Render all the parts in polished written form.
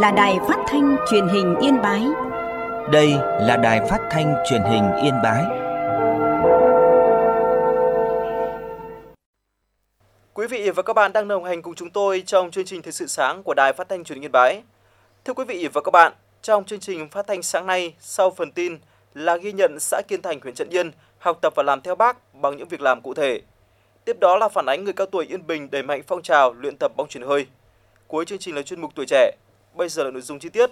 là Đài Phát thanh Truyền hình Yên Bái. Đây là Đài Phát thanh Truyền hình Yên Bái. Quý vị và các bạn đang đồng hành cùng chúng tôi trong chương trình Thời sự sáng của Đài Phát thanh Truyền hình Yên Bái. Thưa quý vị và các bạn, trong chương trình phát thanh sáng nay, sau phần tin là ghi nhận xã Kiên Thành, huyện Trấn Yên học tập và làm theo Bác bằng những việc làm cụ thể. Tiếp đó là phản ánh người cao tuổi Yên Bình đẩy mạnh phong trào luyện tập bóng chuyền hơi. Cuối chương trình là chuyên mục Tuổi trẻ. Bây giờ là nội dung chi tiết.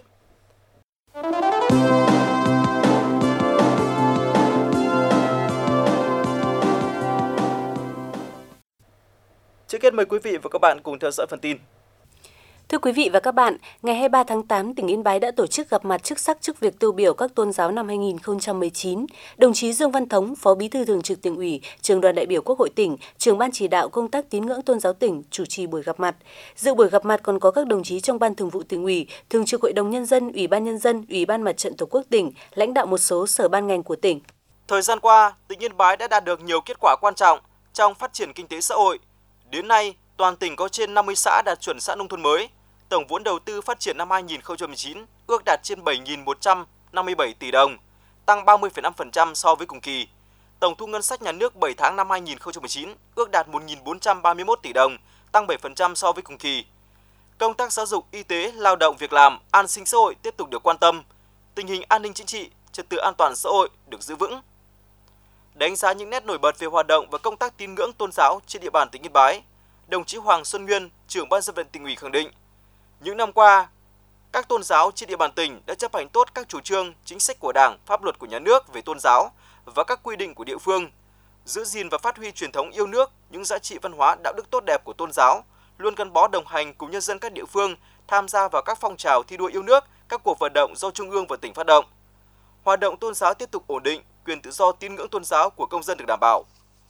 Trước hết mời quý vị và các bạn cùng theo dõi phần tin. Thưa quý vị và các bạn, ngày 23 tháng 8, tỉnh Yên Bái đã tổ chức gặp mặt chức sắc chức việc tiêu biểu các tôn giáo năm 2019. Đồng chí Dương Văn Thống, Phó Bí thư Thường trực Tỉnh ủy, Trưởng đoàn đại biểu Quốc hội tỉnh, Trưởng ban chỉ đạo công tác tín ngưỡng tôn giáo tỉnh chủ trì buổi gặp mặt. Dự buổi gặp mặt còn có các đồng chí trong Ban Thường vụ Tỉnh ủy, Thường trực Hội đồng Nhân dân, Ủy ban Nhân dân, Ủy ban Mặt trận Tổ quốc tỉnh, lãnh đạo một số sở ban ngành của tỉnh. Thời gian qua, tỉnh Yên Bái đã đạt được nhiều kết quả quan trọng trong phát triển kinh tế xã hội. Đến nay, toàn tỉnh có trên 50 xã đạt chuẩn xã nông thôn mới. Tổng vốn đầu tư phát triển năm 2019 ước đạt trên 7.157 tỷ đồng, tăng 30,5% so với cùng kỳ. Tổng thu ngân sách nhà nước 7 tháng năm 2019 ước đạt 1.431 tỷ đồng, tăng 7% so với cùng kỳ. Công tác giáo dục, y tế, lao động, việc làm, an sinh xã hội tiếp tục được quan tâm. Tình hình an ninh chính trị, trật tự an toàn xã hội được giữ vững. Đánh giá những nét nổi bật về hoạt động và công tác tín ngưỡng tôn giáo trên địa bàn tỉnh Yên Bái, đồng chí Hoàng Xuân Nguyên, Trưởng ban Dân vận Tỉnh ủy khẳng định, những năm qua, các tôn giáo trên địa bàn tỉnh đã chấp hành tốt các chủ trương, chính sách của Đảng, pháp luật của nhà nước về tôn giáo và các quy định của địa phương, giữ gìn và phát huy truyền thống yêu nước, những giá trị văn hóa đạo đức tốt đẹp của tôn giáo, luôn gắn bó đồng hành cùng nhân dân các địa phương, tham gia vào các phong trào thi đua yêu nước, các cuộc vận động do Trung ương và tỉnh phát động. Hoạt động tôn giáo tiếp tục ổn định, quyền tự do tín ngưỡng tôn giáo của công dân được đảm bảo.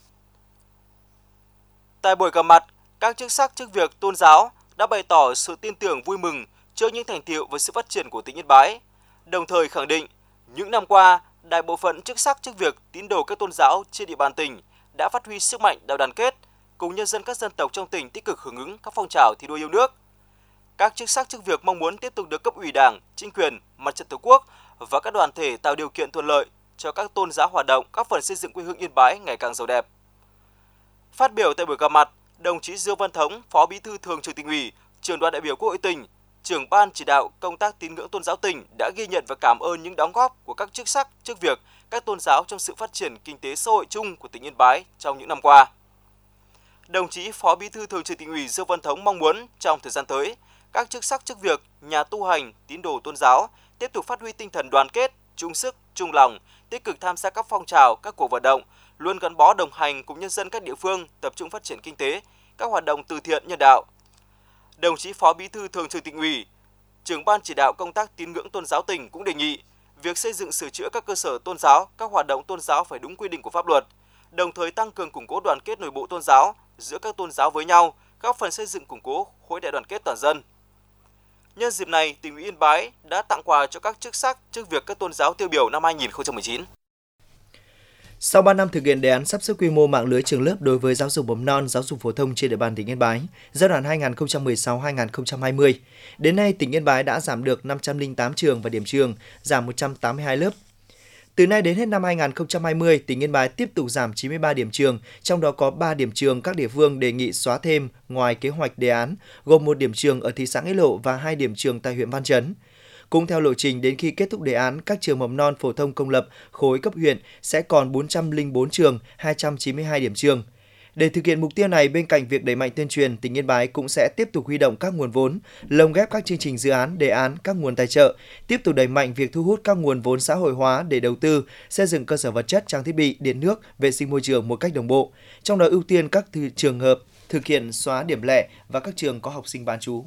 Tại buổi gặp mặt, các chức sắc chức việc tôn giáo đã bày tỏ sự tin tưởng vui mừng trước những thành tựu và sự phát triển của tỉnh Yên Bái, đồng thời khẳng định những năm qua, đại bộ phận chức sắc chức việc tín đồ các tôn giáo trên địa bàn tỉnh đã phát huy sức mạnh đại đoàn kết, cùng nhân dân các dân tộc trong tỉnh tích cực hưởng ứng các phong trào thi đua yêu nước. Các chức sắc chức việc mong muốn tiếp tục được cấp ủy Đảng, chính quyền, Mặt trận Tổ quốc và các đoàn thể tạo điều kiện thuận lợi cho các tôn giáo hoạt động, góp phần xây dựng quê hương Yên Bái ngày càng giàu đẹp. Phát biểu tại buổi gặp mặt, đồng chí Dương Văn Thống, Phó Bí thư Thường trực Tỉnh ủy, Trưởng đoàn đại biểu Quốc hội tỉnh, Trưởng ban chỉ đạo công tác tín ngưỡng tôn giáo tỉnh đã ghi nhận và cảm ơn những đóng góp của các chức sắc, chức việc, các tôn giáo trong sự phát triển kinh tế xã hội chung của tỉnh Yên Bái trong những năm qua. Đồng chí Phó Bí thư Thường trực Tỉnh ủy Dương Văn Thống mong muốn trong thời gian tới, các chức sắc, chức việc, nhà tu hành, tín đồ tôn giáo tiếp tục phát huy tinh thần đoàn kết, chung sức, chung lòng, tích cực tham gia các phong trào, các cuộc vận động, luôn gắn bó đồng hành cùng nhân dân các địa phương tập trung phát triển kinh tế, các hoạt động từ thiện nhân đạo. Đồng chí Phó Bí thư Thường trực Tỉnh ủy, Trưởng ban chỉ đạo công tác tín ngưỡng tôn giáo tỉnh cũng đề nghị việc xây dựng sửa chữa các cơ sở tôn giáo, các hoạt động tôn giáo phải đúng quy định của pháp luật, đồng thời tăng cường củng cố đoàn kết nội bộ tôn giáo giữa các tôn giáo với nhau, góp phần xây dựng củng cố khối đại đoàn kết toàn dân. Nhân dịp này, tỉnh ủy Yên Bái đã tặng quà cho các chức sắc, chức việc các tôn giáo tiêu biểu năm 2019. Sau 3 năm thực hiện đề án sắp xếp quy mô mạng lưới trường lớp đối với giáo dục mầm non, giáo dục phổ thông trên địa bàn tỉnh Yên Bái giai đoạn 2016-2020, đến nay tỉnh Yên Bái đã giảm được 508 trường và điểm trường, giảm 182 lớp. Từ nay đến hết năm 2020, tỉnh Yên Bái tiếp tục giảm 93 điểm trường, trong đó có 3 điểm trường các địa phương đề nghị xóa thêm ngoài kế hoạch đề án, gồm 1 điểm trường ở thị xã Nghĩa Lộ và 2 điểm trường tại huyện Văn Chấn. Cũng theo lộ trình, đến khi kết thúc đề án, các trường mầm non phổ thông công lập khối cấp huyện sẽ còn 404 trường, 292 điểm trường. Để thực hiện mục tiêu này, bên cạnh việc đẩy mạnh tuyên truyền, tỉnh Yên Bái cũng sẽ tiếp tục huy động các nguồn vốn, lồng ghép các chương trình dự án, đề án, các nguồn tài trợ, tiếp tục đẩy mạnh việc thu hút các nguồn vốn xã hội hóa để đầu tư, xây dựng cơ sở vật chất, trang thiết bị, điện nước, vệ sinh môi trường một cách đồng bộ. Trong đó ưu tiên các trường hợp thực hiện xóa điểm lẻ và các trường có học sinh bán trú.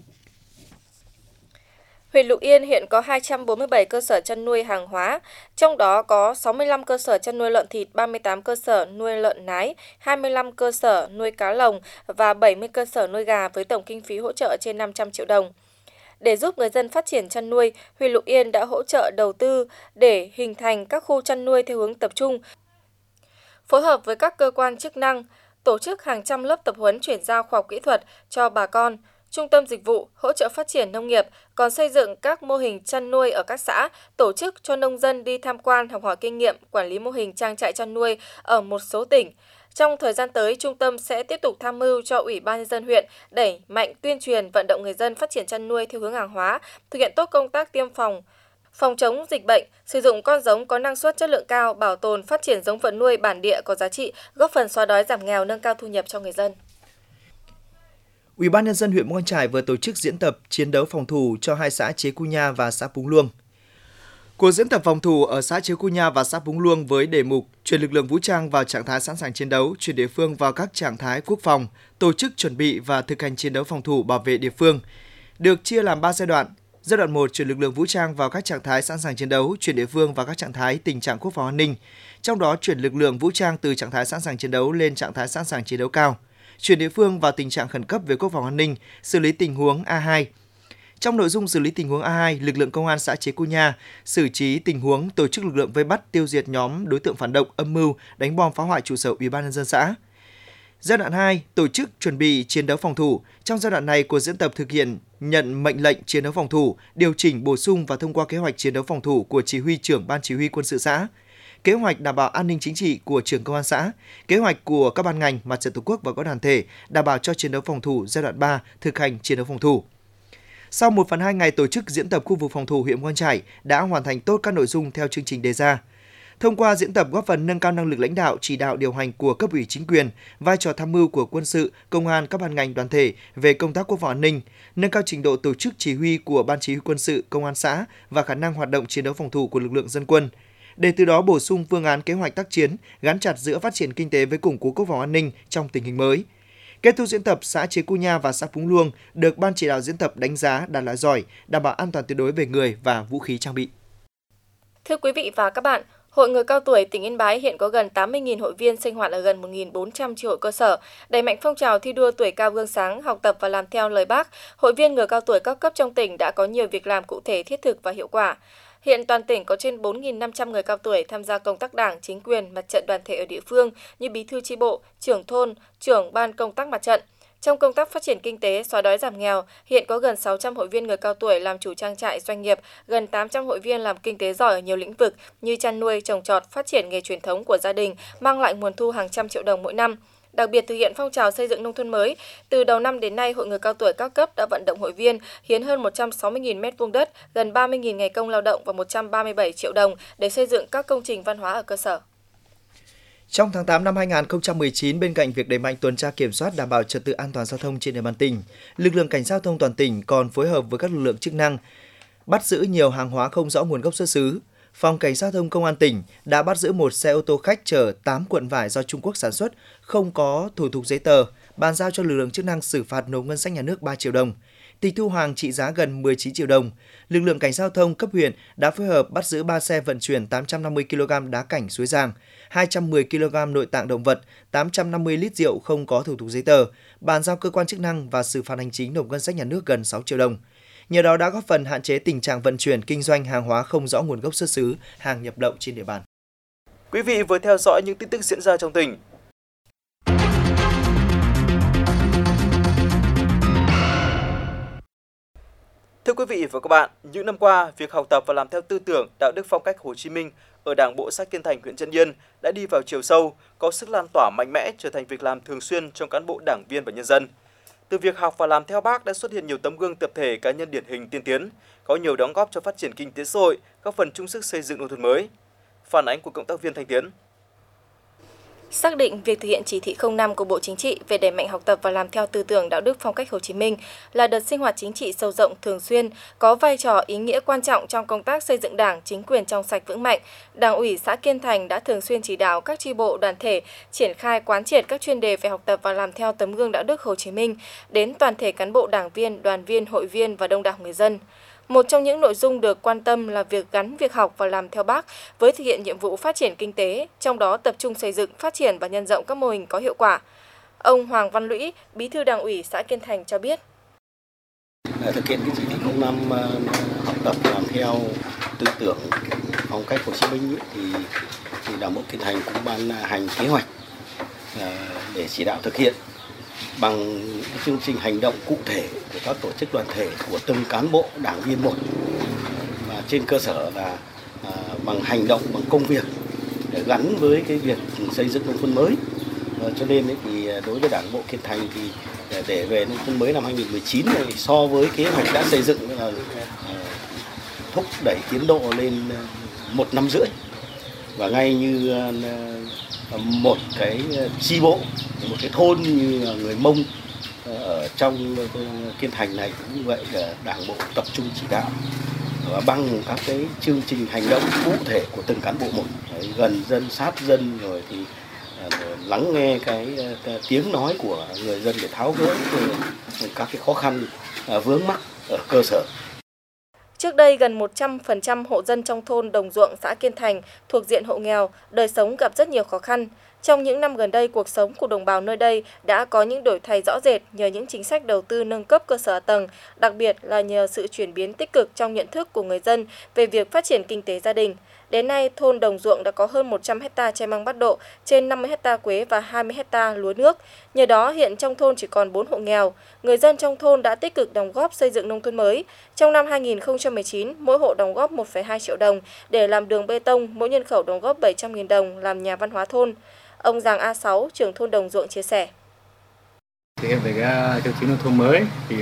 Huyện Lục Yên hiện có 247 cơ sở chăn nuôi hàng hóa, trong đó có 65 cơ sở chăn nuôi lợn thịt, 38 cơ sở nuôi lợn nái, 25 cơ sở nuôi cá lồng và 70 cơ sở nuôi gà với tổng kinh phí hỗ trợ trên 500 triệu đồng. Để giúp người dân phát triển chăn nuôi, huyện Lục Yên đã hỗ trợ đầu tư để hình thành các khu chăn nuôi theo hướng tập trung, phối hợp với các cơ quan chức năng, tổ chức hàng trăm lớp tập huấn chuyển giao khoa học kỹ thuật cho bà con, trung tâm dịch vụ, hỗ trợ phát triển nông nghiệp, còn xây dựng các mô hình chăn nuôi ở các xã, tổ chức cho nông dân đi tham quan học hỏi kinh nghiệm quản lý mô hình trang trại chăn nuôi ở một số tỉnh. Trong thời gian tới, trung tâm sẽ tiếp tục tham mưu cho Ủy ban nhân dân huyện đẩy mạnh tuyên truyền vận động người dân phát triển chăn nuôi theo hướng hàng hóa, thực hiện tốt công tác tiêm phòng chống dịch bệnh, sử dụng con giống có năng suất chất lượng cao, bảo tồn phát triển giống vật nuôi bản địa có giá trị, góp phần xóa đói giảm nghèo, nâng cao thu nhập cho người dân. Ủy ban nhân dân huyện Mù Cang Chải vừa tổ chức diễn tập chiến đấu phòng thủ cho hai xã Chế Cu Nha và xã Púng Luông. Cuộc diễn tập phòng thủ ở xã Chế Cu Nha và xã Púng Luông với đề mục chuyển lực lượng vũ trang vào trạng thái sẵn sàng chiến đấu, chuyển địa phương vào các trạng thái quốc phòng, tổ chức chuẩn bị và thực hành chiến đấu phòng thủ bảo vệ địa phương, được chia làm 3 giai đoạn. Giai đoạn 1 chuyển lực lượng vũ trang vào các trạng thái sẵn sàng chiến đấu, chuyển địa phương vào các trạng thái tình trạng quốc phòng an ninh. Trong đó chuyển lực lượng vũ trang từ trạng thái sẵn sàng chiến đấu lên trạng thái sẵn sàng chiến đấu cao, chuyển địa phương vào tình trạng khẩn cấp về quốc phòng an ninh, xử lý tình huống A2. Trong nội dung xử lý tình huống A2, lực lượng công an xã Chế Cu Nha xử trí tình huống tổ chức lực lượng vây bắt tiêu diệt nhóm đối tượng phản động âm mưu đánh bom phá hoại trụ sở Ủy ban nhân dân xã. Giai đoạn 2, tổ chức chuẩn bị chiến đấu phòng thủ. Trong giai đoạn này, cuộc diễn tập thực hiện nhận mệnh lệnh chiến đấu phòng thủ, điều chỉnh bổ sung và thông qua kế hoạch chiến đấu phòng thủ của chỉ huy trưởng ban chỉ huy quân sự xã, kế hoạch đảm bảo an ninh chính trị của trưởng công an xã, kế hoạch của các ban ngành, mặt trận tổ quốc và các đoàn thể đảm bảo cho chiến đấu phòng thủ giai đoạn 3 thực hành chiến đấu phòng thủ. Sau 1/2 ngày tổ chức diễn tập, khu vực phòng thủ huyện Mù Cang Chải đã hoàn thành tốt các nội dung theo chương trình đề ra. Thông qua diễn tập góp phần nâng cao năng lực lãnh đạo, chỉ đạo điều hành của cấp ủy chính quyền, vai trò tham mưu của quân sự, công an, các ban ngành đoàn thể về công tác quốc phòng an ninh, nâng cao trình độ tổ chức chỉ huy của ban chỉ huy quân sự, công an xã và khả năng hoạt động chiến đấu phòng thủ của lực lượng dân quân, để từ đó bổ sung phương án kế hoạch tác chiến gắn chặt giữa phát triển kinh tế với củng cố quốc phòng an ninh trong tình hình mới. Kết thúc diễn tập, xã Chế Cu Nha và xã Púng Luông được ban chỉ đạo diễn tập đánh giá đạt loại giỏi, đảm bảo an toàn tuyệt đối về người và vũ khí trang bị. Thưa quý vị và các bạn, Hội người cao tuổi tỉnh Yên Bái hiện có gần 80.000 hội viên sinh hoạt ở gần 1.400 chi hội cơ sở. Đẩy mạnh phong trào thi đua tuổi cao gương sáng, học tập và làm theo lời Bác, hội viên người cao tuổi các cấp trong tỉnh đã có nhiều việc làm cụ thể, thiết thực và hiệu quả. Hiện toàn tỉnh có trên 4.500 người cao tuổi tham gia công tác đảng, chính quyền, mặt trận đoàn thể ở địa phương như bí thư chi bộ, trưởng thôn, trưởng ban công tác mặt trận. Trong công tác phát triển kinh tế, xóa đói giảm nghèo, hiện có gần 600 hội viên người cao tuổi làm chủ trang trại doanh nghiệp, gần 800 hội viên làm kinh tế giỏi ở nhiều lĩnh vực như chăn nuôi, trồng trọt, phát triển nghề truyền thống của gia đình, mang lại nguồn thu hàng trăm triệu đồng mỗi năm. Đặc biệt thực hiện phong trào xây dựng nông thôn mới, từ đầu năm đến nay, Hội người cao tuổi các cấp đã vận động hội viên hiến hơn 160.000 m2 đất, gần 30.000 ngày công lao động và 137 triệu đồng để xây dựng các công trình văn hóa ở cơ sở. Trong tháng 8 năm 2019, bên cạnh việc đẩy mạnh tuần tra kiểm soát đảm bảo trật tự an toàn giao thông trên địa bàn tỉnh, lực lượng cảnh sát giao thông toàn tỉnh còn phối hợp với các lực lượng chức năng bắt giữ nhiều hàng hóa không rõ nguồn gốc xuất xứ. Phòng Cảnh sát giao thông Công an tỉnh đã bắt giữ một xe ô tô khách chở 8 cuộn vải do Trung Quốc sản xuất, không có thủ tục giấy tờ, bàn giao cho lực lượng chức năng xử phạt nộp ngân sách nhà nước 3 triệu đồng. Tịch thu hàng trị giá gần 19 triệu đồng. Lực lượng cảnh sát giao thông cấp huyện đã phối hợp bắt giữ 3 xe vận chuyển 850 kg đá cảnh Suối Giang, 210 kg nội tạng động vật, 850 lít rượu không có thủ tục giấy tờ, bàn giao cơ quan chức năng và xử phạt hành chính nộp ngân sách nhà nước gần 6 triệu đồng. Nhờ đó đã góp phần hạn chế tình trạng vận chuyển kinh doanh hàng hóa không rõ nguồn gốc xuất xứ, hàng nhập lậu trên địa bàn. Quý vị vừa theo dõi những tin tức diễn ra trong tỉnh. Thưa quý vị và các bạn, những năm qua, việc học tập và làm theo tư tưởng, đạo đức phong cách Hồ Chí Minh ở Đảng bộ xã Kiên Thành, huyện Trân Yên đã đi vào chiều sâu, có sức lan tỏa mạnh mẽ, trở thành việc làm thường xuyên trong cán bộ, đảng viên và nhân dân. Từ việc học và làm theo Bác đã xuất hiện nhiều tấm gương tập thể, cá nhân điển hình tiên tiến, có nhiều đóng góp cho phát triển kinh tế xã hội, góp phần chung sức xây dựng nông thôn mới. Phản ánh của cộng tác viên Thanh Tiến. Xác định việc thực hiện chỉ thị 05 của Bộ Chính trị về đẩy mạnh học tập và làm theo tư tưởng đạo đức phong cách Hồ Chí Minh là đợt sinh hoạt chính trị sâu rộng, thường xuyên, có vai trò ý nghĩa quan trọng trong công tác xây dựng Đảng, chính quyền trong sạch vững mạnh. Đảng ủy xã Kiên Thành đã thường xuyên chỉ đạo các chi bộ, đoàn thể triển khai quán triệt các chuyên đề về học tập và làm theo tấm gương đạo đức Hồ Chí Minh đến toàn thể cán bộ, đảng viên, đoàn viên, hội viên và đông đảo người dân. Một trong những nội dung được quan tâm là việc gắn việc học và làm theo Bác với thực hiện nhiệm vụ phát triển kinh tế, trong đó tập trung xây dựng, phát triển và nhân rộng các mô hình có hiệu quả. Ông Hoàng Văn Lũy, Bí thư Đảng ủy xã Kiên Thành cho biết. Thực hiện cái chỉ thị 05 học tập làm theo tư tưởng phong cách Hồ Chí Minh thì Đảng bộ Kiên Thành cũng ban hành kế hoạch để chỉ đạo thực hiện. bằng cái chương trình hành động cụ thể của các tổ chức đoàn thể, của từng cán bộ đảng viên một, và trên cơ sở là bằng hành động, bằng công việc để gắn với cái việc xây dựng nông thôn mới. Cho nên thì đối với Đảng bộ Kiên Thành thì để về nông thôn mới năm 2019 này, so với kế hoạch đã xây dựng là thúc đẩy tiến độ lên 1 năm rưỡi, và ngay như một cái chi bộ, một cái thôn như người Mông ở trong Kiên Thành này cũng như vậy, là Đảng bộ tập trung chỉ đạo và bằng các cái chương trình hành động cụ thể của từng cán bộ một, gần dân, sát dân, rồi thì lắng nghe cái tiếng nói của người dân để tháo gỡ các cái khó khăn vướng mắc ở cơ sở. Trước đây, gần 100% hộ dân trong thôn Đồng Ruộng, xã Kiên Thành thuộc diện hộ nghèo, đời sống gặp rất nhiều khó khăn. Trong những năm gần đây, cuộc sống của đồng bào nơi đây đã có những đổi thay rõ rệt nhờ những chính sách đầu tư nâng cấp cơ sở hạ tầng, đặc biệt là nhờ sự chuyển biến tích cực trong nhận thức của người dân về việc phát triển kinh tế gia đình. Đến nay, thôn Đồng Ruộng đã có hơn 100 hecta tre măng bắt độ, trên 50 hecta quế và 20 hecta lúa nước. Nhờ đó, hiện trong thôn chỉ còn 4 hộ nghèo. Người dân trong thôn đã tích cực đóng góp xây dựng nông thôn mới. Trong năm 2019, mỗi hộ đóng góp 1,2 triệu đồng để làm đường bê tông, mỗi nhân khẩu đóng góp 700.000 đồng làm nhà văn hóa thôn. Ông Giàng A6, trưởng thôn Đồng Ruộng chia sẻ. Thực hiện về cái tiêu chí nông thôn mới thì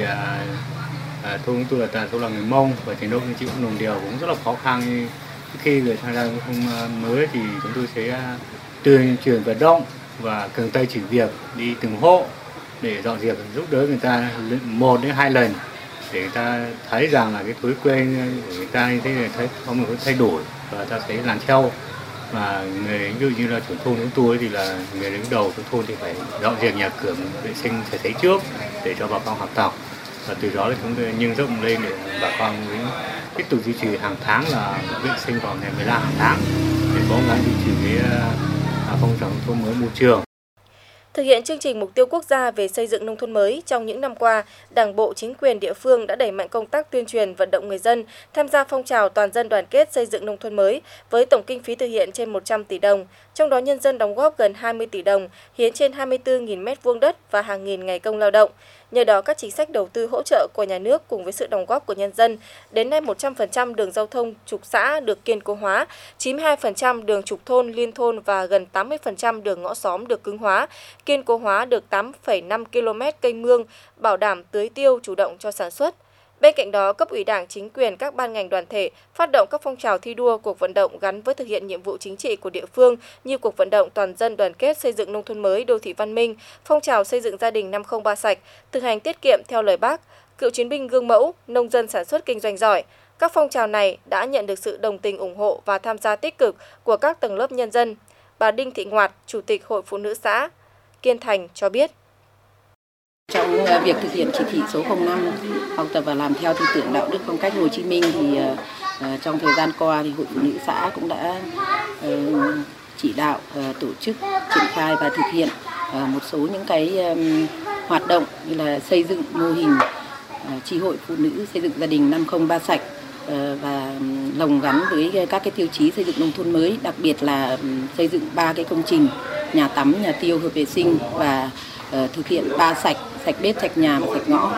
thôn tôi là thôn là người Mông, và trình độ chính trị cũng đồng đều, cũng rất là khó khăn. Khi người tham gia nông thôn mới thì chúng tôi sẽ tuyên truyền vận động và cầm tay chỉ việc đi từng hộ để dọn dẹp, giúp đỡ người ta 1 đến 2 lần để người ta thấy rằng là cái thói quen của người ta như thế này thấy có một cái thay đổi và ta sẽ làm theo. Và người ví dụ như là trưởng thôn chúng tôi thì là người đứng đầu của thôn thì phải dọn dẹp nhà cửa, vệ sinh sạch sẽ trước để cho bà con học tập, và từ đó thì chúng tôi nhân rộng lên để bà con tiếp tục duy trì hàng tháng là vệ sinh vào ngày 15 hàng tháng để cố gắng duy trì cái phong trào nông thôn mới môi trường. Thực hiện chương trình mục tiêu quốc gia về xây dựng nông thôn mới, trong những năm qua, Đảng bộ, chính quyền địa phương đã đẩy mạnh công tác tuyên truyền vận động người dân tham gia phong trào toàn dân đoàn kết xây dựng nông thôn mới với tổng kinh phí thực hiện trên 100 tỷ đồng, trong đó nhân dân đóng góp gần 20 tỷ đồng, hiến trên 24.000 m2 đất và hàng nghìn ngày công lao động. Nhờ đó, các chính sách đầu tư hỗ trợ của nhà nước cùng với sự đóng góp của nhân dân, đến nay 100% đường giao thông trục xã được kiên cố hóa, 92% đường trục thôn, liên thôn và gần 80% đường ngõ xóm được cứng hóa, kiên cố hóa được 8,5 km kênh mương, bảo đảm tưới tiêu chủ động cho sản xuất. Bên cạnh đó, cấp ủy Đảng, chính quyền, các ban ngành đoàn thể phát động các phong trào thi đua, cuộc vận động gắn với thực hiện nhiệm vụ chính trị của địa phương như cuộc vận động toàn dân đoàn kết xây dựng nông thôn mới, đô thị văn minh, phong trào xây dựng gia đình 503 sạch, thực hành tiết kiệm theo lời Bác, cựu chiến binh gương mẫu, nông dân sản xuất kinh doanh giỏi. Các phong trào này đã nhận được sự đồng tình ủng hộ và tham gia tích cực của các tầng lớp nhân dân. Bà Đinh Thị Ngoạt, Chủ tịch Hội Phụ nữ xã Kiên Thành cho biết. Trong việc thực hiện chỉ thị số 05 học tập và làm theo tư tưởng đạo đức phong cách Hồ Chí Minh thì trong thời gian qua thì Hội Phụ nữ xã cũng đã chỉ đạo tổ chức triển khai và thực hiện một số những cái hoạt động như là xây dựng mô hình chi hội phụ nữ xây dựng gia đình 503 sạch và lồng gắn với các cái tiêu chí xây dựng nông thôn mới, đặc biệt là xây dựng 3 cái công trình nhà tắm, nhà tiêu hợp vệ sinh và thực hiện 3 sạch, sạch bếp, sạch nhà và sạch ngõ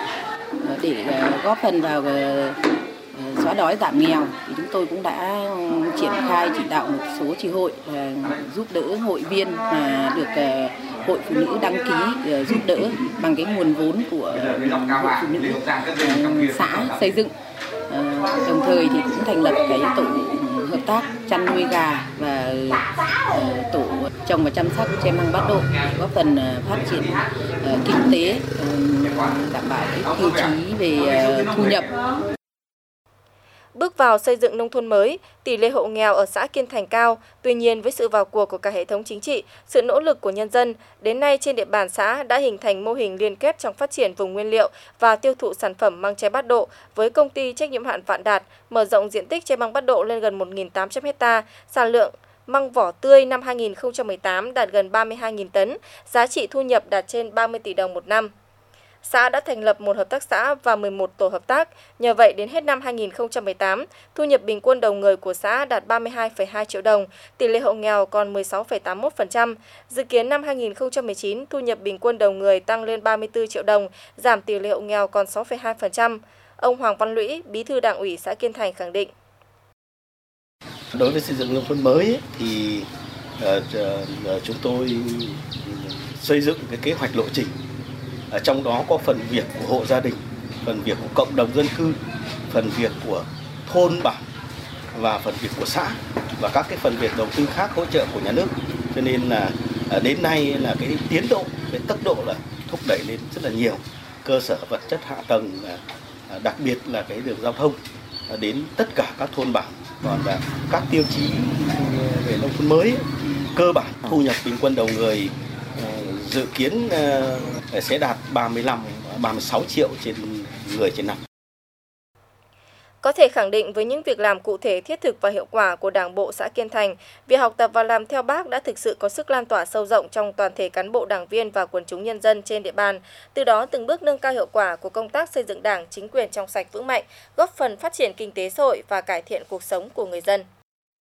để góp phần vào xóa đói giảm nghèo thì chúng tôi cũng đã triển khai chỉ đạo một số chi hội giúp đỡ hội viên mà được hội phụ nữ đăng ký giúp đỡ bằng cái nguồn vốn của hội phụ nữ xã xây dựng. Đồng thời thì cũng thành lập cái tổ hợp tác chăn nuôi gà và tổ trồng và chăm sóc tre măng bát độ để góp phần phát triển kinh tế, đảm bảo cái tiêu chí về thu nhập. Bước vào xây dựng nông thôn mới, tỷ lệ hộ nghèo ở xã Kiên Thành cao. Tuy nhiên, với sự vào cuộc của cả hệ thống chính trị, sự nỗ lực của nhân dân, đến nay trên địa bàn xã đã hình thành mô hình liên kết trong phát triển vùng nguyên liệu và tiêu thụ sản phẩm măng tre bát độ với công ty trách nhiệm hạn Vạn Đạt, mở rộng diện tích tre măng bát độ lên gần 1.800 ha, sản lượng măng vỏ tươi năm 2018 đạt gần 32.000 tấn, giá trị thu nhập đạt trên 30 tỷ đồng một năm. xã đã thành lập 1 hợp tác xã và 11 tổ hợp tác. Nhờ vậy, đến hết năm 2018, thu nhập bình quân đầu người của xã đạt 32,2 triệu đồng, tỷ lệ hộ nghèo còn 16,81%. Dự kiến năm 2019, thu nhập bình quân đầu người tăng lên 34 triệu đồng, giảm tỷ lệ hộ nghèo còn 6,2%. Ông Hoàng Văn Lũy, Bí thư Đảng ủy xã Kiên Thành khẳng định. Đối với xây dựng nông thôn mới thì chúng tôi xây dựng cái kế hoạch lộ trình. Trong đó có phần việc của hộ gia đình, phần việc của cộng đồng dân cư, phần việc của thôn bản và phần việc của xã và các cái phần việc đầu tư khác hỗ trợ của nhà nước. Cho nên là đến nay là cái tiến độ, cái tốc độ là thúc đẩy lên rất là nhiều. Cơ sở vật chất hạ tầng, đặc biệt là cái đường giao thông đến tất cả các thôn bản. Còn là các tiêu chí về nông thôn mới cơ bản thu nhập bình quân đầu người dự kiến sẽ đạt 36 triệu trên người trên năm. Có thể khẳng định với những việc làm cụ thể, thiết thực và hiệu quả của Đảng bộ xã Kiên Thành, việc học tập và làm theo Bác đã thực sự có sức lan tỏa sâu rộng trong toàn thể cán bộ, đảng viên và quần chúng nhân dân trên địa bàn. Từ đó từng bước nâng cao hiệu quả của công tác xây dựng Đảng, chính quyền trong sạch vững mạnh, góp phần phát triển kinh tế xã hội và cải thiện cuộc sống của người dân.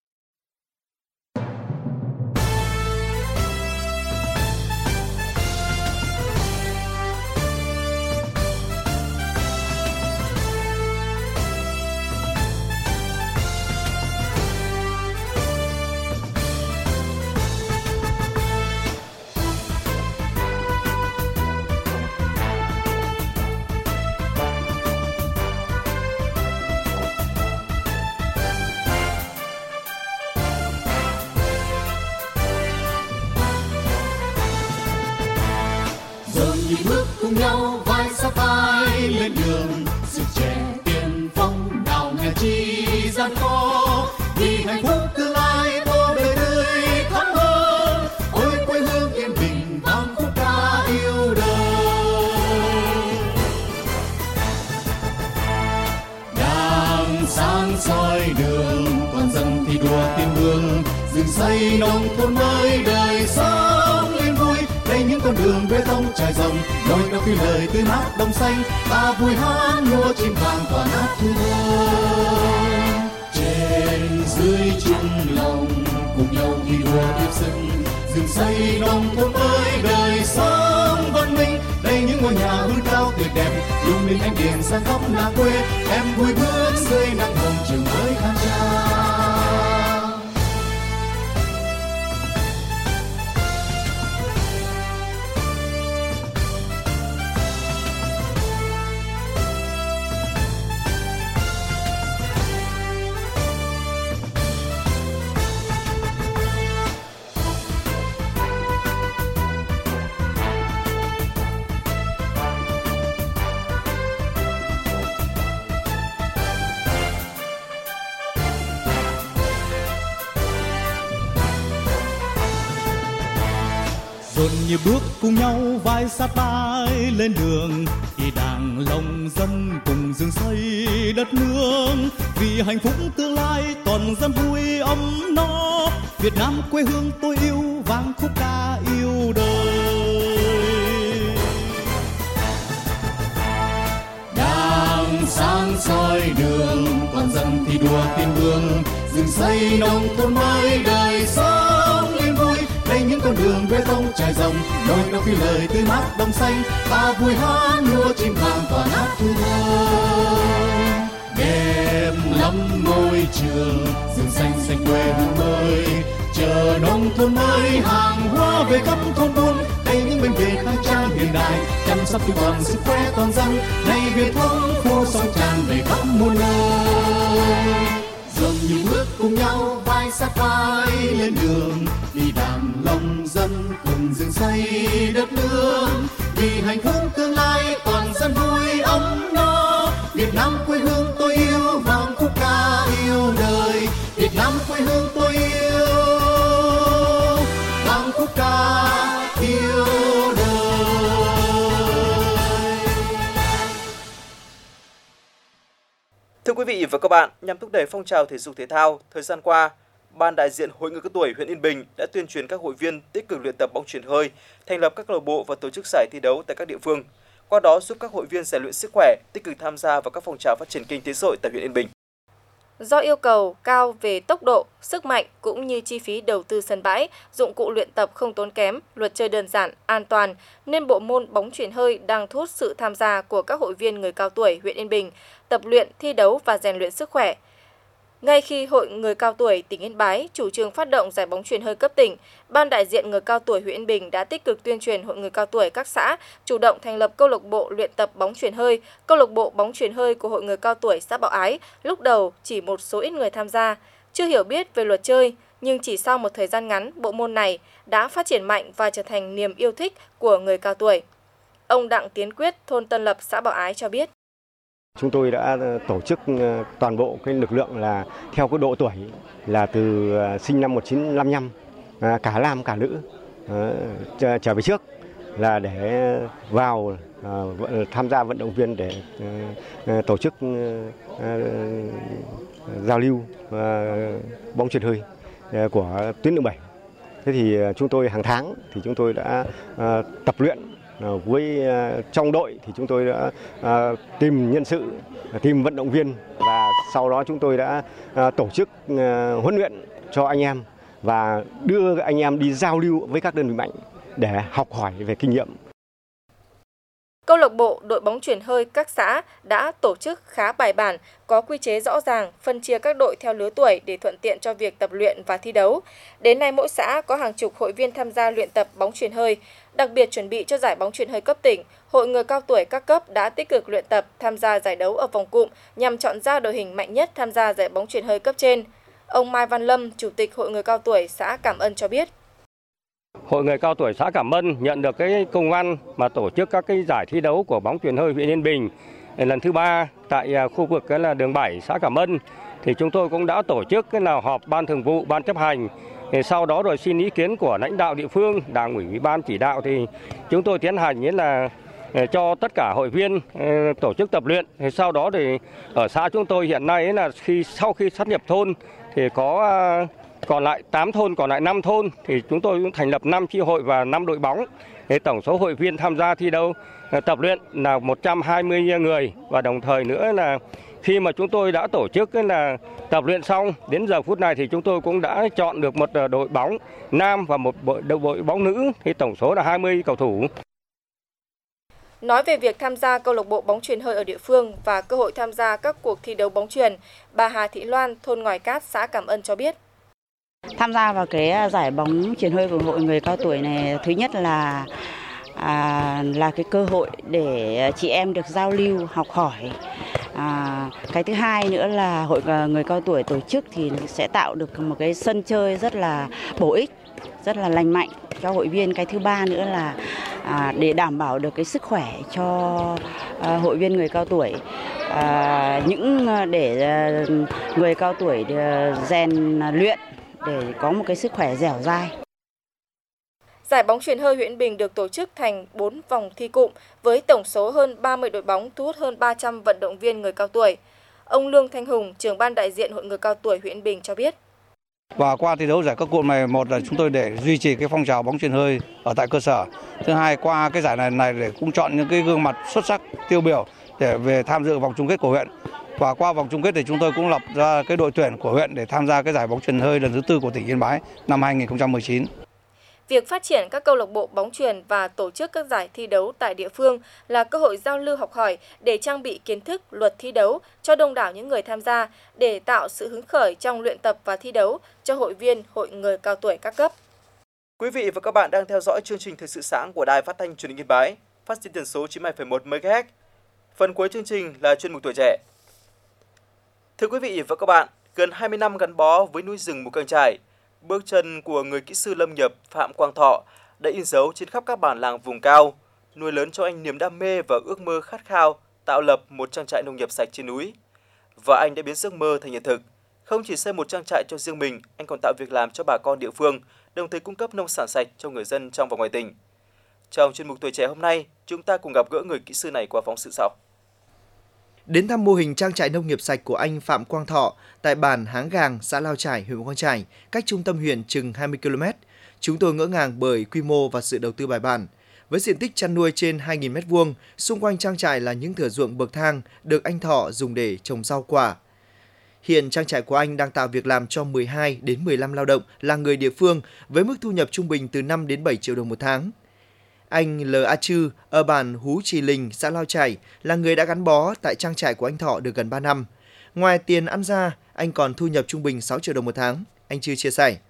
Đi bước cùng nhau vai sát vai lên đường, sức trẻ tiên phong nào nghe chi gian khó, vì hạnh phúc tương lai tô đời tươi thắm hơn. Ôi quê hương yên bình vang khúc ca yêu đời. Đảng sáng soi đường, toàn dân thi đua tiến bước, dựng xây nông thôn mới đời sống lên vui. Đây những con đường bê tông trải rộng, đôi đâu khi lời tươi mát đồng xanh, ta vui hát lúa chim vàng tỏa nát thu hương. Trên dưới chung lòng cùng nhau thi đua tiếp sức, dựng xây nông thôn mới đời sống văn minh. Đây những ngôi nhà hương cao tuyệt đẹp, lung linh ánh điện sáng khắp làng quê. Em vui bước dưới nắng hồng trường mới khang trang. Dồn như bước cùng nhau vai sát vai lên đường, thì Đảng lòng dân cùng dựng xây đất nước. Vì hạnh phúc tương lai toàn dân vui ấm no, Việt Nam quê hương tôi yêu vang khúc ca yêu đời. Đảng sáng soi đường, toàn dân thi đua tiến bước, dựng xây nông thôn mới đời sống lên vui. Đây những con đường bê tông trải rộng, đôi đâu khi lời tươi mát đồng xanh, ta vui hát lúa chim vàng tỏa nát thu hương. Đẹp lắm ngôi trường, rừng xanh xanh quê hương mới, chờ nông thôn mới hàng hóa về khắp thôn buôn. Đây những bệnh viện khang trang hiện đại, chăm sóc tinh thần sức khỏe toàn dân. Này Việt thông phố sông tràn về khắp muôn nơi. Dòng những bước cùng nhau vai sát vai lên đường, vì Đảng lòng dân cùng dựng xây đất nước. Vì hạnh phúc tương lai toàn dân vui ấm no, Việt Nam quê hương tôi yêu vang khúc ca yêu đời. Việt Nam quê hương tôi yêu vang khúc ca yêu đời. Thưa quý vị và các bạn, nhằm thúc đẩy phong trào thể dục thể thao, thời gian qua, Ban đại diện Hội người cao tuổi huyện Yên Bình đã tuyên truyền các hội viên tích cực luyện tập bóng chuyền hơi, thành lập các câu lạc bộ và tổ chức giải thi đấu tại các địa phương. qua đó giúp các hội viên rèn luyện sức khỏe, tích cực tham gia vào các phong trào phát triển kinh tế xã hội tại huyện Yên Bình. Do yêu cầu cao về tốc độ, sức mạnh cũng như chi phí đầu tư sân bãi, dụng cụ luyện tập không tốn kém, luật chơi đơn giản, an toàn, nên bộ môn bóng chuyền hơi đang thu hút sự tham gia của các hội viên người cao tuổi huyện Yên Bình, tập luyện, thi đấu và rèn luyện sức khỏe. Ngay khi Hội Người Cao Tuổi tỉnh Yên Bái chủ trương phát động giải bóng chuyền hơi cấp tỉnh, Ban đại diện người cao tuổi huyện Yên Bình đã tích cực tuyên truyền Hội Người Cao Tuổi các xã chủ động thành lập câu lạc bộ luyện tập bóng chuyền hơi. Câu lạc bộ bóng chuyền hơi của Hội Người Cao Tuổi xã Bảo Ái lúc đầu chỉ một số ít người tham gia, chưa hiểu biết về luật chơi, nhưng chỉ sau một thời gian ngắn, bộ môn này đã phát triển mạnh và trở thành niềm yêu thích của người cao tuổi. Ông Đặng Tiến Quyết, thôn Tân Lập, xã Bảo Ái cho biết. Chúng tôi đã tổ chức toàn bộ cái lực lượng là theo cái độ tuổi là từ sinh năm 1955, cả nam cả nữ trở về trước là để vào tham gia vận động viên để tổ chức giao lưu bóng chuyền hơi của tuyến đường 7. Thế thì chúng tôi hàng tháng thì chúng tôi đã tập luyện với trong đội thì chúng tôi đã tìm nhân sự, tìm vận động viên và sau đó chúng tôi đã tổ chức huấn luyện cho anh em và đưa anh em đi giao lưu với các đơn vị mạnh để học hỏi về kinh nghiệm. Câu lạc bộ đội bóng chuyền hơi các xã đã tổ chức khá bài bản, có quy chế rõ ràng, phân chia các đội theo lứa tuổi để thuận tiện cho việc tập luyện và thi đấu. Đến nay mỗi xã có hàng chục hội viên tham gia luyện tập bóng chuyền hơi. Đặc biệt chuẩn bị cho giải bóng chuyền hơi cấp tỉnh, Hội Người Cao Tuổi các cấp đã tích cực luyện tập, tham gia giải đấu ở vòng cụm nhằm chọn ra đội hình mạnh nhất tham gia giải bóng chuyền hơi cấp trên. Ông Mai Văn Lâm, Chủ tịch Hội Người Cao Tuổi xã Cảm Ân cho biết. Hội Người Cao Tuổi xã Cảm Ân nhận được cái công văn mà tổ chức các cái giải thi đấu của bóng chuyền hơi huyện Yên Bình lần thứ 3 tại khu vực cái là đường 7 xã Cảm Ân, thì chúng tôi cũng đã tổ chức cái nào họp ban thường vụ, ban chấp hành. Thì sau đó rồi xin ý kiến của lãnh đạo địa phương, đảng ủy, ban chỉ đạo thì chúng tôi tiến hành nghĩa là cho tất cả hội viên tổ chức tập luyện. Thì sau đó thì ở xã chúng tôi hiện nay là sau khi sát nhập thôn thì có còn lại 8 thôn, còn lại 5 thôn thì chúng tôi cũng thành lập 5 chi hội và 5 đội bóng. Thì tổng số hội viên tham gia thi đấu tập luyện là 120 người và đồng thời nữa là khi mà chúng tôi đã tổ chức là tập luyện xong đến giờ phút này thì chúng tôi cũng đã chọn được một đội bóng nam và một đội bóng nữ, thì tổng số là 20 cầu thủ. Nói về việc tham gia câu lạc bộ bóng chuyền hơi ở địa phương và cơ hội tham gia các cuộc thi đấu bóng chuyền, bà Hà Thị Loan, thôn Ngòi Cát, xã Cảm Ân cho biết. Tham gia vào cái giải bóng chuyền hơi của Hội Người Cao Tuổi này, thứ nhất là cái cơ hội để chị em được giao lưu, học hỏi. Cái thứ hai nữa là Hội Người Cao Tuổi tổ chức thì sẽ tạo được một cái sân chơi rất là bổ ích, rất là lành mạnh cho hội viên. Cái thứ ba nữa là để đảm bảo được cái sức khỏe cho hội viên người cao tuổi, để người cao tuổi rèn luyện để có một cái sức khỏe dẻo dai. Giải bóng chuyền hơi huyện Bình được tổ chức thành 4 vòng thi cụm với tổng số hơn 30 đội bóng, thu hút hơn 300 vận động viên người cao tuổi. Ông Lương Thanh Hùng, trưởng ban đại diện Hội Người Cao Tuổi huyện Bình cho biết. Và qua thi đấu giải các cụm này, một là chúng tôi để duy trì cái phong trào bóng chuyền hơi ở tại cơ sở. Thứ hai, qua cái giải này để cũng chọn những cái gương mặt xuất sắc tiêu biểu để về tham dự vòng chung kết của huyện. Và qua vòng chung kết thì chúng tôi cũng lập ra cái đội tuyển của huyện để tham gia cái giải bóng chuyền hơi lần thứ 4 của tỉnh Yên Bái năm 2019. Việc phát triển các câu lạc bộ bóng chuyền và tổ chức các giải thi đấu tại địa phương là cơ hội giao lưu học hỏi để trang bị kiến thức, luật thi đấu cho đông đảo những người tham gia để tạo sự hứng khởi trong luyện tập và thi đấu cho hội viên Hội Người Cao Tuổi các cấp. Quý vị và các bạn đang theo dõi chương trình Thời sự sáng của Đài Phát thanh Truyền hình Yên Bái, phát trên tần số 92,1 MHz. Phần cuối chương trình là chuyên mục Tuổi trẻ. Thưa quý vị và các bạn, gần 20 năm gắn bó với núi rừng Mù Căng Chải, bước chân của người kỹ sư lâm nghiệp Phạm Quang Thọ đã in dấu trên khắp các bản làng vùng cao, nuôi lớn cho anh niềm đam mê và ước mơ khát khao tạo lập một trang trại nông nghiệp sạch trên núi. Và anh đã biến giấc mơ thành hiện thực. Không chỉ xây một trang trại cho riêng mình, anh còn tạo việc làm cho bà con địa phương, đồng thời cung cấp nông sản sạch cho người dân trong và ngoài tỉnh. Trong chuyên mục Tuổi trẻ hôm nay, chúng ta cùng gặp gỡ người kỹ sư này qua phóng sự sau. Đến thăm mô hình trang trại nông nghiệp sạch của anh Phạm Quang Thọ tại bản Háng Gàng, xã Lao Chải, huyện Mù Căng Chải, cách trung tâm huyện chừng 20 km, chúng tôi ngỡ ngàng bởi quy mô và sự đầu tư bài bản. Với diện tích chăn nuôi trên 2.000 m2, xung quanh trang trại là những thửa ruộng bậc thang được anh Thọ dùng để trồng rau quả. Hiện trang trại của anh đang tạo việc làm cho 12 đến 15 lao động là người địa phương với mức thu nhập trung bình từ 5 đến 7 triệu đồng một tháng. Anh L. A Chư ở bản Hú Trì Lình, xã Lao Chải là người đã gắn bó tại trang trại của anh Thọ được gần 3 năm. Ngoài tiền ăn ra, anh còn thu nhập trung bình 6 triệu đồng một tháng. Anh Chư chia sẻ.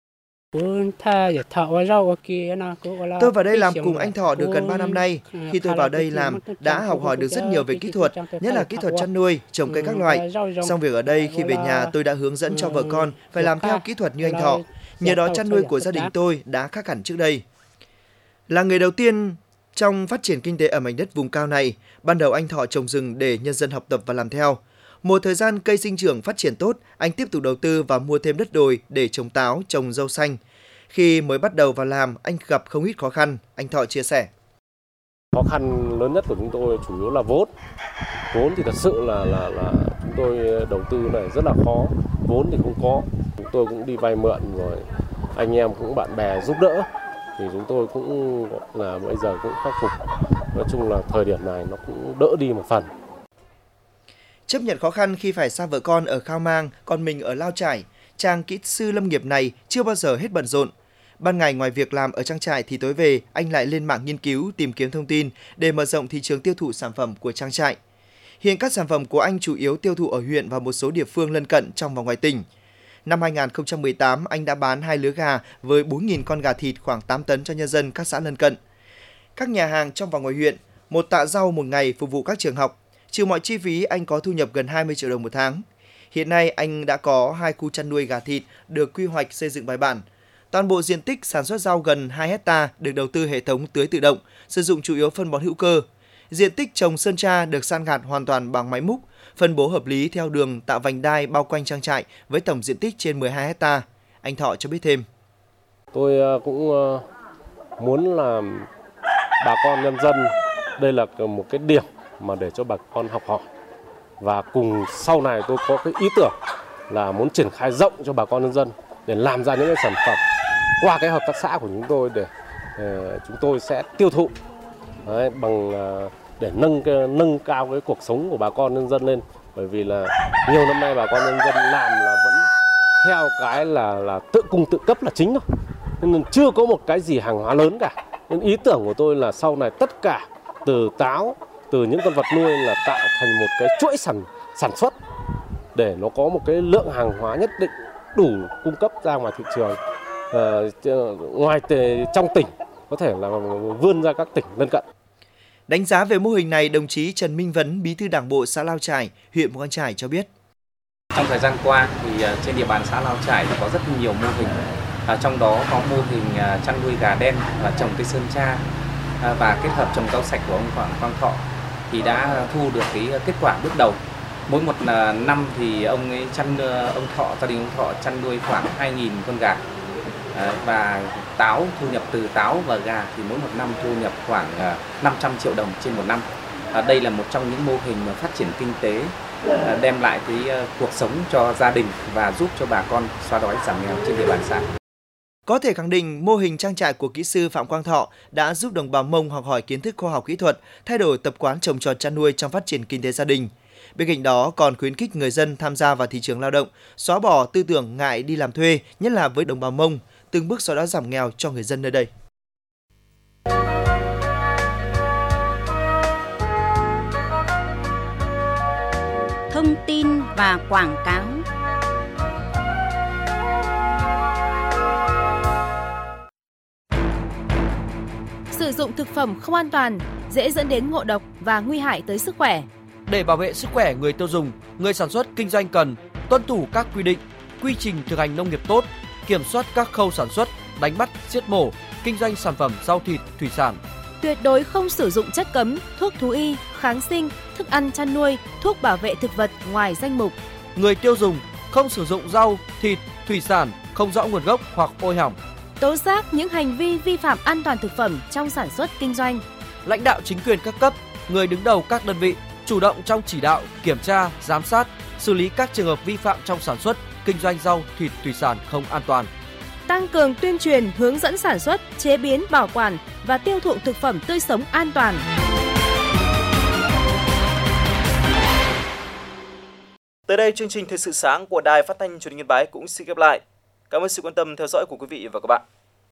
Tôi vào đây làm cùng anh Thọ được gần 3 năm nay. Khi tôi vào đây làm, đã học hỏi được rất nhiều về kỹ thuật, nhất là kỹ thuật chăn nuôi, trồng cây các loại. Xong việc ở đây, khi về nhà tôi đã hướng dẫn cho vợ con phải làm theo kỹ thuật như anh Thọ. Nhờ đó chăn nuôi của gia đình tôi đã khác hẳn trước đây. Là người đầu tiên trong phát triển kinh tế ở mảnh đất vùng cao này, ban đầu anh Thọ trồng rừng để nhân dân học tập và làm theo. Một thời gian cây sinh trưởng phát triển tốt, anh tiếp tục đầu tư và mua thêm đất đồi để trồng táo, trồng dâu xanh. Khi mới bắt đầu vào làm, anh gặp không ít khó khăn, anh Thọ chia sẻ. Khó khăn lớn nhất của chúng tôi chủ yếu là vốn. Vốn thì thật sự là chúng tôi đầu tư này rất là khó, vốn thì không có. Chúng tôi cũng đi vay mượn rồi, anh em cũng bạn bè giúp đỡ. Thì chúng tôi cũng là bây giờ cũng khắc phục. Nói chung là thời điểm này nó cũng đỡ đi một phần. Chấp nhận khó khăn khi phải xa vợ con ở Khao Mang, còn mình ở Lao Chải, chàng kỹ sư lâm nghiệp này chưa bao giờ hết bận rộn. Ban ngày ngoài việc làm ở trang trại thì tối về anh lại lên mạng nghiên cứu, tìm kiếm thông tin để mở rộng thị trường tiêu thụ sản phẩm của trang trại. Hiện các sản phẩm của anh chủ yếu tiêu thụ ở huyện và một số địa phương lân cận trong và ngoài tỉnh. Năm 2018, anh đã bán 2 lứa gà với 4.000 con gà thịt khoảng 8 tấn cho nhân dân các xã lân cận. Các nhà hàng trong và ngoài huyện, một tạ rau một ngày phục vụ các trường học. Trừ mọi chi phí, anh có thu nhập gần 20 triệu đồng một tháng. Hiện nay, anh đã có 2 khu chăn nuôi gà thịt được quy hoạch xây dựng bài bản. Toàn bộ diện tích sản xuất rau gần 2 hectare được đầu tư hệ thống tưới tự động, sử dụng chủ yếu phân bón hữu cơ. Diện tích trồng sơn tra được san gạt hoàn toàn bằng máy múc, phân bố hợp lý theo đường tạo vành đai bao quanh trang trại với tổng diện tích trên 12 hectare. Anh Thọ cho biết thêm. Tôi cũng muốn là bà con nhân dân, đây là một cái điểm mà để cho bà con học hỏi. Và cùng sau này tôi có cái ý tưởng là muốn triển khai rộng cho bà con nhân dân để làm ra những cái sản phẩm qua cái hợp tác xã của chúng tôi để chúng tôi sẽ tiêu thụ bằng để nâng cao cái cuộc sống của bà con nhân dân lên. Bởi vì là nhiều năm nay bà con nhân dân làm là vẫn theo cái là tự cung tự cấp là chính thôi, nên chưa có một cái gì hàng hóa lớn cả. Nên ý tưởng của tôi là sau này tất cả từ táo, từ những con vật nuôi là tạo thành một cái chuỗi sản xuất để nó có một cái lượng hàng hóa nhất định đủ cung cấp ra ngoài thị trường, trong tỉnh có thể là vươn ra các tỉnh lân cận. Đánh giá về mô hình này, đồng chí Trần Minh Vấn, Bí thư Đảng bộ xã Lao Chải, huyện Mù Căng Chải cho biết. Trong thời gian qua thì trên địa bàn xã Lao Chải có rất nhiều mô hình, trong đó có mô hình chăn nuôi gà đen và trồng cây sơn tra và kết hợp trồng rau sạch của ông Phạm Quang Thọ thì đã thu được cái kết quả bước đầu. Mỗi một năm thì ông Thọ, gia đình ông Thọ chăn nuôi khoảng 2.000 con gà và táo, thu nhập từ táo và gà thì mỗi một năm thu nhập khoảng 500 triệu đồng trên một năm. Đây là một trong những mô hình mà phát triển kinh tế, đem lại cái cuộc sống cho gia đình và giúp cho bà con xóa đói giảm nghèo trên địa bàn xã. Có thể khẳng định mô hình trang trại của kỹ sư Phạm Quang Thọ đã giúp đồng bào Mông học hỏi kiến thức khoa học kỹ thuật, thay đổi tập quán trồng trọt chăn nuôi trong phát triển kinh tế gia đình. Bên cạnh đó còn khuyến khích người dân tham gia vào thị trường lao động, xóa bỏ tư tưởng ngại đi làm thuê, nhất là với đồng bào Mông, từng bước xóa đói giảm nghèo cho người dân nơi đây. Thông tin và quảng cáo. Sử dụng thực phẩm không an toàn dễ dẫn đến ngộ độc và nguy hại tới sức khỏe. Để bảo vệ sức khỏe người tiêu dùng, người sản xuất kinh doanh cần tuân thủ các quy định, quy trình thực hành nông nghiệp tốt, kiểm soát các khâu sản xuất, đánh bắt, giết mổ, kinh doanh sản phẩm rau thịt, thủy sản. Tuyệt đối không sử dụng chất cấm, thuốc thú y, kháng sinh, thức ăn chăn nuôi, thuốc bảo vệ thực vật ngoài danh mục. Người tiêu dùng không sử dụng rau, thịt, thủy sản không rõ nguồn gốc hoặc ôi hỏng. Tố giác những hành vi vi phạm an toàn thực phẩm trong sản xuất kinh doanh. Lãnh đạo chính quyền các cấp, người đứng đầu các đơn vị chủ động trong chỉ đạo, kiểm tra, giám sát, xử lý các trường hợp vi phạm trong sản xuất, kinh doanh rau, thịt, thủy sản không an toàn. tăng cường tuyên truyền, hướng dẫn sản xuất, chế biến, bảo quản và tiêu thụ thực phẩm tươi sống an toàn. Tới đây, chương trình Thời sự sáng của Đài Phát thanh Truyền hình Yên Bái cũng xin khép lại. Cảm ơn sự quan tâm theo dõi của quý vị và các bạn.